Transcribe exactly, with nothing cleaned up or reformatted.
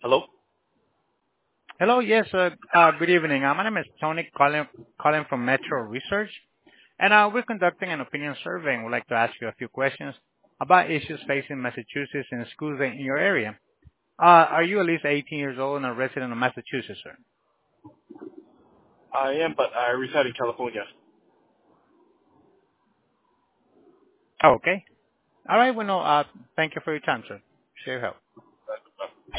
Hello? Hello. Yes, uh, uh, good evening. Uh, My name is Tony, calling calling from Metro Research, and uh, we're conducting an opinion survey, and would like to ask you a few questions about issues facing Massachusetts and schools in your area. Uh, Are you at least eighteen years old and a resident of Massachusetts, sir? I am, but I reside in California. Oh, okay. All right. Well, no, uh, thank you for your time, sir. Share your help.